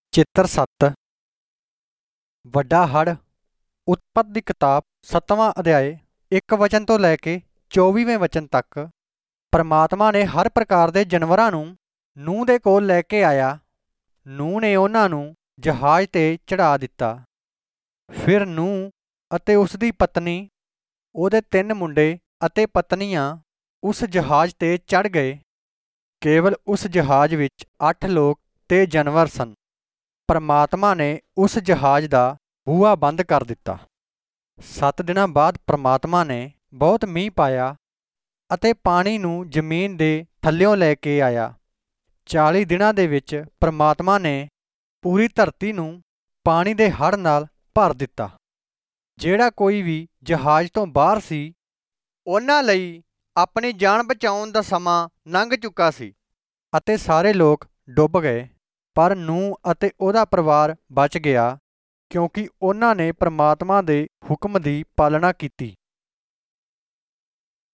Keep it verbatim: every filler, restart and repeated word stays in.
ਚਿੱਤਰ ਸੱਤ ਵੱਡਾ ਹੜ੍ਹ ਉਤਪਤ ਦੀ ਕਿਤਾਬ ਸੱਤਵਾਂ ਅਧਿਆਏ ਇੱਕ ਵਚਨ ਤੋਂ ਲੈ ਕੇ ਚੌਵੀਵੇਂ ਵਚਨ ਤੱਕ। ਪਰਮਾਤਮਾ ਨੇ ਹਰ ਪ੍ਰਕਾਰ ਦੇ ਜਾਨਵਰਾਂ ਨੂੰ ਨੂਹ ਦੇ ਕੋਲ ਲੈ ਕੇ ਆਇਆ। ਨੂਹ ਨੇ ਉਹਨਾਂ ਨੂੰ ਜਹਾਜ਼ 'ਤੇ ਚੜ੍ਹਾ ਦਿੱਤਾ। ਫਿਰ ਨੂਹ ਅਤੇ ਉਸ ਦੀ ਪਤਨੀ, ਉਹਦੇ ਤਿੰਨ ਮੁੰਡੇ ਅਤੇ ਪਤਨੀਆਂ ਉਸ ਜਹਾਜ਼ 'ਤੇ ਚੜ੍ਹ ਗਏ। ਕੇਵਲ ਉਸ ਜਹਾਜ਼ ਵਿੱਚ ਅੱਠ ਲੋਕ ਤੇ ਜਾਨਵਰ ਸਨ। ਪਰਮਾਤਮਾ ਨੇ ਉਸ ਜਹਾਜ਼ ਦਾ ਬੂਹਾ ਬੰਦ ਕਰ ਦਿੱਤਾ। ਸੱਤ ਦਿਨਾਂ ਬਾਅਦ ਪਰਮਾਤਮਾ ਨੇ ਬਹੁਤ ਮੀਂਹ ਪਾਇਆ ਅਤੇ ਪਾਣੀ ਨੂੰ ਜ਼ਮੀਨ ਦੇ ਥੱਲਿਓਂ ਲੈ ਕੇ ਆਇਆ। ਚਾਲੀ ਦਿਨਾਂ ਦੇ ਵਿੱਚ ਪਰਮਾਤਮਾ ਨੇ ਪੂਰੀ ਧਰਤੀ ਨੂੰ ਪਾਣੀ ਦੇ ਹੜ੍ਹ ਨਾਲ ਭਰ ਦਿੱਤਾ। ਜਿਹੜਾ ਕੋਈ ਵੀ ਜਹਾਜ਼ ਤੋਂ ਬਾਹਰ ਸੀ, ਉਹਨਾਂ ਲਈ ਆਪਣੀ ਜਾਨ ਬਚਾਉਣ ਦਾ ਸਮਾਂ ਲੰਘ ਚੁੱਕਾ ਸੀ ਅਤੇ ਸਾਰੇ ਲੋਕ ਡੁੱਬ ਗਏ। ਪਰ ਨੂਹ ਅਤੇ ਉਹਦਾ ਪਰਿਵਾਰ ਬਚ ਗਿਆ, ਕਿਉਂਕਿ ਉਹਨਾਂ ਨੇ ਪਰਮਾਤਮਾ ਦੇ ਹੁਕਮ ਦੀ ਪਾਲਣਾ ਕੀਤੀ।